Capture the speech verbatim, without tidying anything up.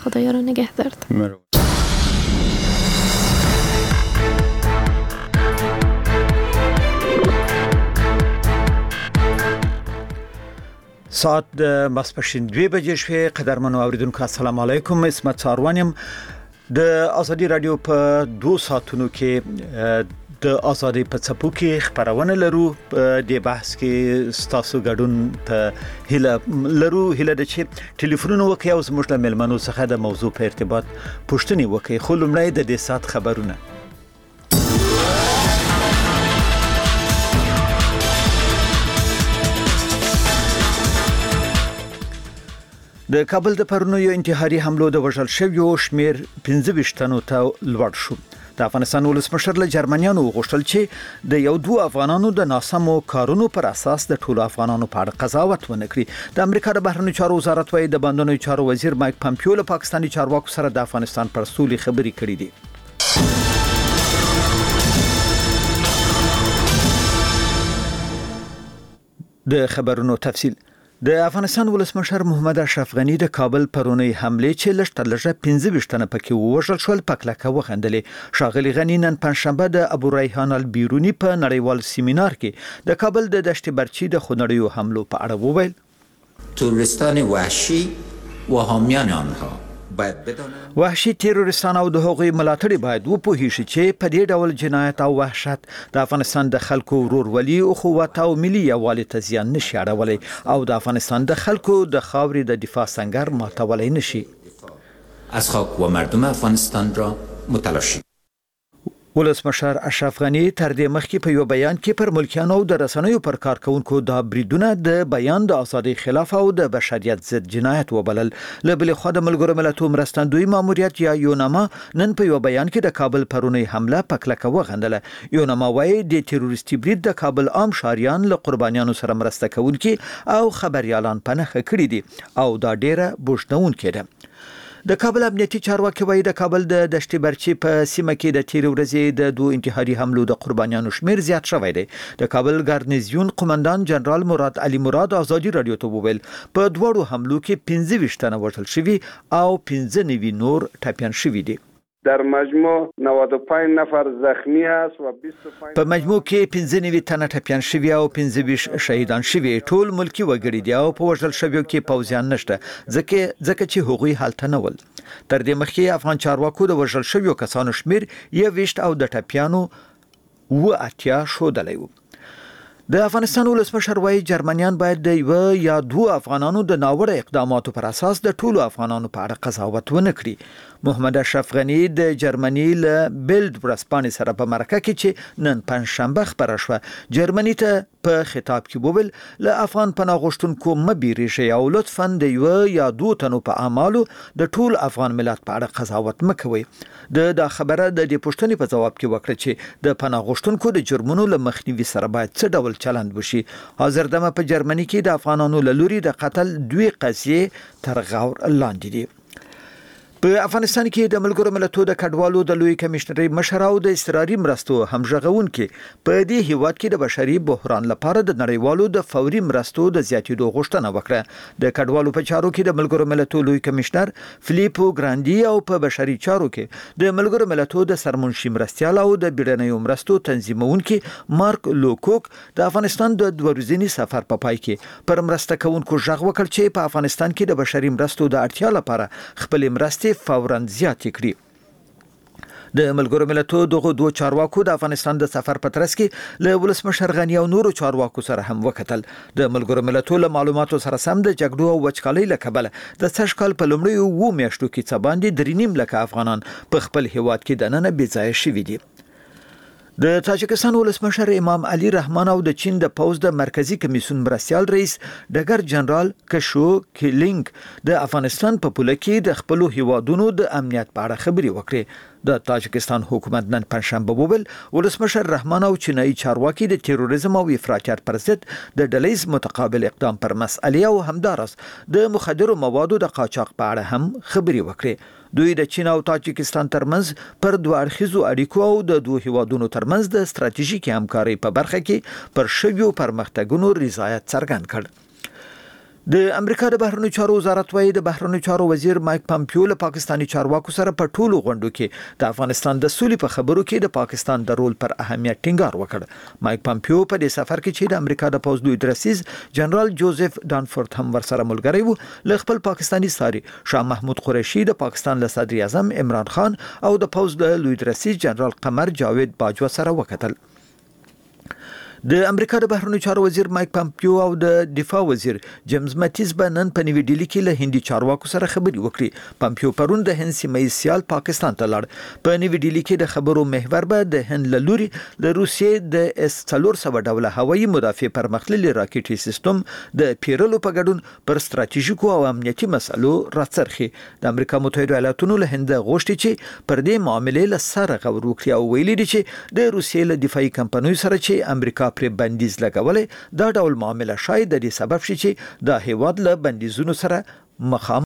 خدایا را نگهدارد. ساعت د ماسپښین دوه بجې شوې. قدرمنو اوریدونکو السلام علیکم. اسمت ساروانیم. د ازادي رادیو په دوه ساعتونو کې د ازادي په څپو کې خبرونه لرو. د بحث کې ستاسو ګډون ته هله لرو. هله د چې ټلیفونونه وکي او زموږ د ملمنو څخه د موضوع په ارتباط پوښتنې وکي. خو لومړی د دې سات خبرونه. د کابل د پرونیو انتحاري حملو د وژل شویو شمیر پنځه ویشت تنو ته لوړ شو. د افغانستان ولسمشر له جرمنیانو غوښتل چې د یو دوه افغانانو د ناسمو کارونو پر اساس د ټولو افغانانو په اړه قضاوت ونه کړي. د امریکا د بهرنیو چارو وزارت وايي د بندونو چارو وزیر مایک پامپیو له پاکستاني چارواکو سره د افغانستان پر سولې خبرې کړې دي. د خبرونو تفصیل. د افغانستان ولسمشر محمد اشرف غنی د کابل پرونی حمله چې لږ تر لږه پنځه ویشت تنه پکې ووژل شول په کلکه وخندلې. ښاغلي غنی نن پنځشنبه د ابو ریحان البیرونی په نړیوال سیمینار کې د کابل د دشت برچی د خونړیو حملو په اړه وویل. تروریستان وحشی و حامیان آنها وحشي تروریستان او د هغوی ملاتړي باید وپوهیږي چې په دې ډول جنایت او وحشت د افغانستان د خلکو ورورولي او قوت او ملي یووالي ته زیان نشي اړولی او د افغانستان د خلکو د خاورې د دفاع سنگر ماتولی نشي. از خاک و مردم افغانستان را متلاشی. ولسمشر اشرف غنی تر دې مخکې په یو بیان کې پر ملکیانو د رسنیو پر کارکونکو د بریدونه د بیان د ازادۍ خلاف او د بشریت ضد جنایت وبلل. له بلې خوا د ملګرو ملتونو مرستندوی ماموریت یا یوناما نن په یو بیان کې د کابل پرونی حمله په کلکه وغندله. یوناما وايي د تروریستي برید د کابل عام شهریان له قربانیانو سره مرسته کوونکي او خبريالان په نښه کړي دي او دا ډیره بوجنونکې ده. د کابل امنیتي چارواکي وايي د کابل د دشت برچی په سیمه کې د تیر ورځې د دوه انتحاري حملو د قربانیانو شمیر زیات شوی دی. د کابل ګارنیزیون قومندان جنرال مراد علي مراد ازادي رادیو ته وویل په دوړو حملو کې پنځه ویشت تنه وژل شوي او پنځه نوي نور ټپیان شوي دي. در مجموع نود و پنج نفر زخمی است و بیست و پنج په مجموع کې پنځه نوي تنه ټپیان شوي او پنځه ویشت شهیدان شوي. ټول ملکی وګړي دي او په وژل شویو کې پوځیان نشته ځکه ځکه چې هغوی هلته نه ول. تر دې مخکې افغان چارواکو د وژل شویو کسانو شمیر یو ویشت او د ټپیانو و اتیا شودلی و. د افغانستان ولسمشر وايي جرمنیان باید د یو یا دوه افغانانو د ناوړه اقداماتو پر اساس د ټولو افغانانو په اړه قضاوت ونه کړي. محمد اشرف غنی د جرمني له بیلد ورځپاڼې سره په مرکه کې چې نن پنځشنبه خبره شوه جرمني ته په خطاب کې وویل له افغان پناه غوښتونکو مه بیریږئ او لطفا د یو یا دوه تنو په اعمالو د ټول افغان ملت په اړه قضاوت مه کوئ. د دا خبره د دې پوښتنې په جواب کې وکړه چې د پناه غوښتونکو د جرمونو له مخنیوي سره باید څه ډول چلند وشي. حاضر دمه په جرمني کې د افغانانو له لوري د قتل دوی قضیې تر غور لاندې دي. په افغانستان کې د ملګرو ملتونو د کډوالو د لوی کمشنري مشر او د استراري مرستو همغږونکي په دې هیواد کې د بشري بحران لپاره د نړیوالو د فوري مرستو د زیاتېدو غوښتنه وکړه. د کډوالو په چارو کې د ملګرو ملتونو لوی کمشنر فلیپو ګراندي او په بشري چارو کې د ملګرو ملتونو د سرمنشي مرستيال او د بیړنیو مرستو تنظیمونکي مارک لوکوک د افغانستان د دوه ورځني سفر په پای کې پر مرسته کوونکو ژغ وکړ چې په افغانستان کې د بشري مرستو د اړتیا لپاره خپل مرستې فوراً زیات کړي. د ملګرو ملتونو دغه دوه چارواکو د افغانستان د سفر په ترڅ کې له ولسمشر غنی او نورو چارواکو سره هم وکتل. د ملګرو ملتونو له معلوماتو سره سم د جګړو او وچکالۍ له کبله د سږ کال په لومړیو اووه میاشتو کې څه باندې درې نیم لکه افغانان په خپل هیواد کې دننه بې ځایه شوي دي. د تاجکستان ولسمشر امام علي رحمان او د چین د پوز د مرکزی کمیسیون مرستيال رئیس ډګر جنرال کشو کیلینګ د افغانستان په پوله کې د خپل هیوادونو د امنیت په اړه خبري وکړي. د تاجکستان حکومت نن پنځشنبه وویل ولسمشر رحمان او چینایي چارواکي د تروریزم او افراطیت پر ضد د ډلهیز متقابل اقدام پر مسئله او همدارس د مخدرو موادو د قاچاق په اړه هم خبري وکړي. دوی د چین او تاجکستان ترمنځ پر دوه اړخیزو اړیکو او د دوه هیوادونو ترمنځ د ستراتیژیکي همکارۍ په برخه کې پر شویو پرمختګونو رضایت څرګند کړ. د امریکا د بهرنیو چارو وزارت وايي د بهرنیو چارو وزیر مایک پامپیو له پاکستانی چارواکو سره په ټولو غونډو کې د افغانستان د سولې په خبرو کې د پاکستان د رول پر اهمیت ټینګار وکړ. مایک پامپیو په دې سفر کې چې د امریکا د پوځ لوی درسیز جنرال جوزف دانفورد هم ورسره ملګری وو، له خپل پاکستانی ساري شاه محمود قریشي، د پاکستان له صدر اعظم عمران خان او د پوځ د لوی درسیز جنرال قمر جاوید باجوا سره وکتل. د امریکا د بهرنیو چارو وزیر مایک پامپیو او د دفاع وزیر جیمز ماتیز به نن په نیوي ډیلي کې له هندي چارواکو سره خبرې وکړي. پامپیو پرون د هند سیمه ییز سیال پاکستان ته لاړ. په نیوي ډیلي کې د خبرو محور به د هند له لوري د روسیې د اس څلور سوه ډوله هوایي مدافع پرمختللي راکټي سیستم د پیرلو په ګډون پر ستراتیژیکو او امنیتي مسلو راڅرخي. د امریکا متحده ایالاتونو له هند غوښتي چې پر دې معاملې له سره غور وکړي او ویلي دي چې د روسیې له دفاعي کمپنیو سره چې امریکا پر بندیز لګولې دا ډول معامله شاید د دې سبب شي چې د هیواد له بندیزونو سره مخامخ